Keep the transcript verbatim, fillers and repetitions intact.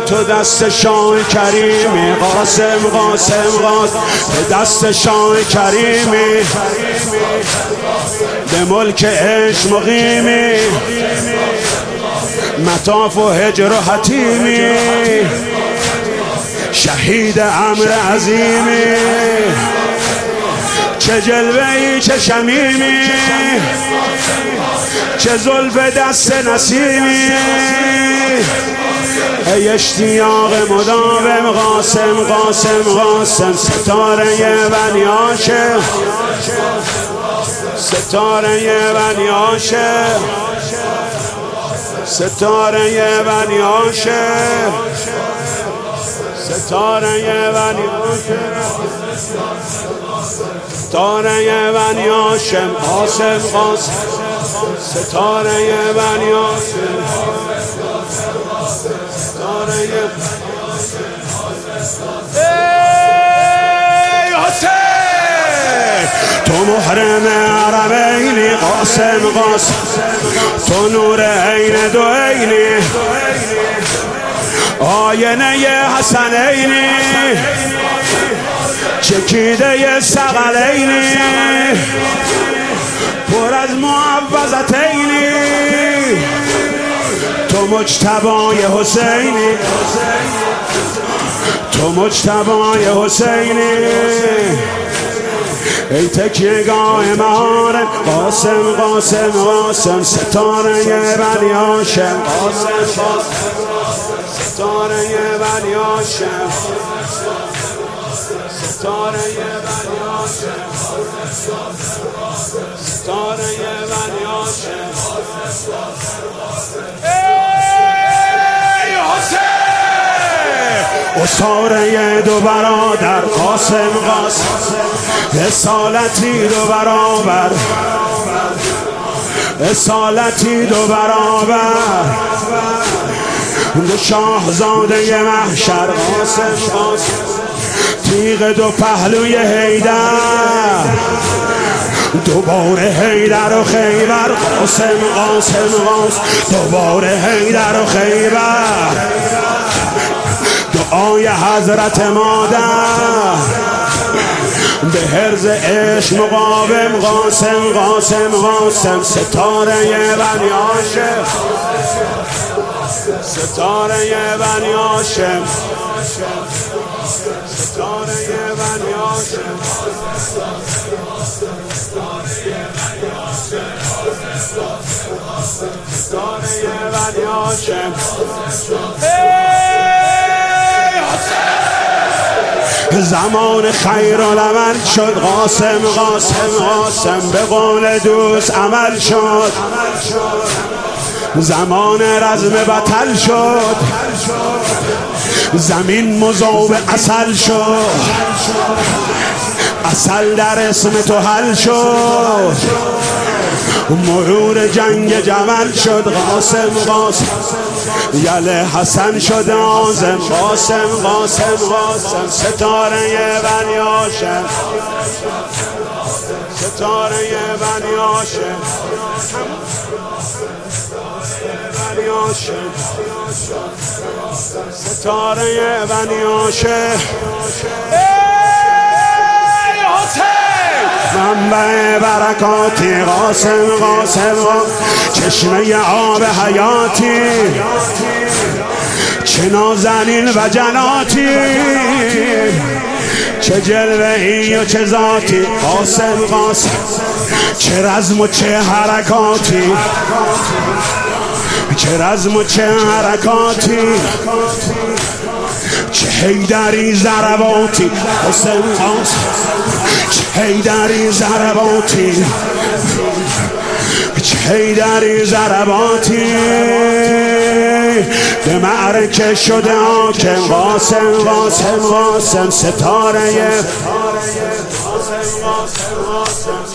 تو دست شاه کریمی قاسم قاسم قاسم به دست شاه کریمی به ملک عشق مقیمی مطاف و هجر و حتیمی شهید امر عظیمی چه جلوه‌ای چه شمیمی چه زلف دست نسیمی ای اشتیاق مداوم قاسم قاسم قاسم ستاره بنی هاشم ستاره بنی هاشم ستاره بنی هاشم ستاره بنی هاشم ستاره بنی هاشم قاسم قاسم ستاره بنی هاشم ستاره ای حسین تو محرم حرمینی قاسم قاسم تو نور عین دو عینی آینه حسنینی چکیده ثقلینی پر از معوضتینی تو مجتبای حسینی تو مجتبای حسینی ای تکیهگاه مهارم قاسم قاسم قاسم ستاره بنی هاشم قاسم قاسم ستاره بنی هاشم ستاره بنی هاشم ستاره بنی هاشم ای حسین استاره دو برادر قاسم قاسم اصالتی دو برابر اصالتی دو برابر دو شاهزاده محشر قاسم قاسم تیغ دو پهلوی حیدر دوباره حیدر و خیبر قاسم قاسم قاسم دوباره حیدر و خیبر دعای حضرت مادر به حرز عشق مقاوم قاسم قاسم قاسم ستاره بنی هاشم ستاره بنی هاشم ستاره بنی هاشم ستاره بنی هاشم زمان خیر العمل شد قاسم قاسم قاسم به قول دوست عمل شد زمان رزم بطل شد زمین مذوب عسل شد عسل در اسم تو حل شد مرور جنگ جمل شد قاسم قاسم یله حسن شد آزم قاسم قاسم قاسم ستاره بنی هاشم ستاره بنی هاشم بنی هاشم ستاره بنی هاشم ای حسین منبع برکاتی قاسم قاسم چشمه آب حیاتی چه نازنین و جناتی چه جلوه‌ای و چه ذاتی قاسم قاسم چه رزم و چه حرکاتی چه رزم و چه حرکاتی چه حیدری ضرباتی قاسم قاسم چه حیدری ضرباتی چه حیدری ضرباتی به معرکه شده حاکم قاسم قاسم قاسم ستاره قاسم قاسم قاسم